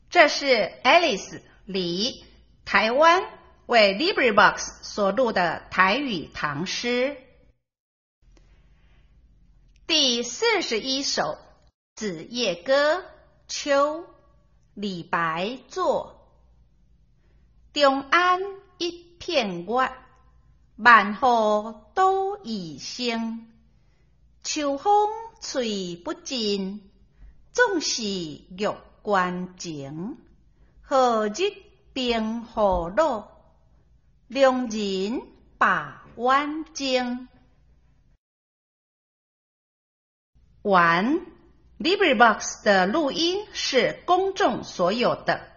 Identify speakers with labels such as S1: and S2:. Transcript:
S1: 这是 Alice 李台湾为 LibriVox 所录的台语唐诗。第41首《子夜歌》秋李白作。中安一片月，万户都已生。秋风吹不尽，总是玉关情。何日冰河落，良人把弯睛。完 LibriVox 的录音是公众所有的。